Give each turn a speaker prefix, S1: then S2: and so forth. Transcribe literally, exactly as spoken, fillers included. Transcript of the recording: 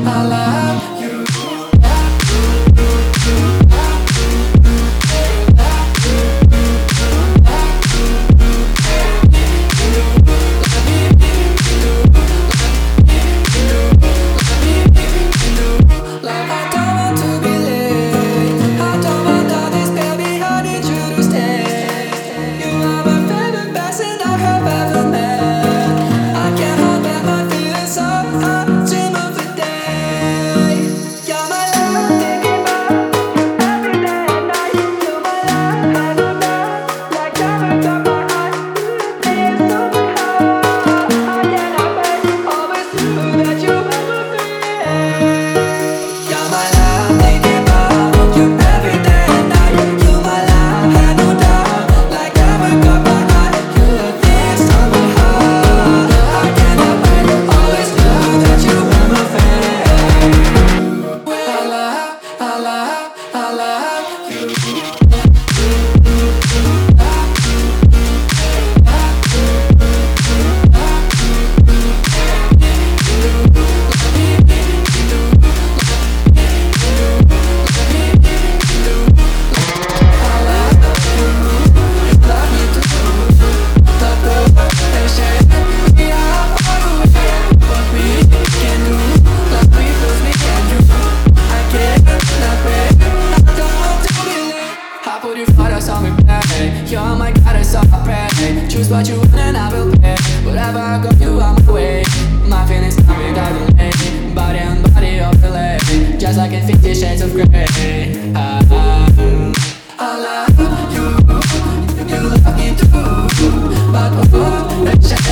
S1: You're my goddess, so I pray. Choose what you want and I will pay. Whatever I go, you on my way. My feelings come without delay. Body on body overlay, just like in Fifty Shades of Grey. I, I love you, you love me too. But oh,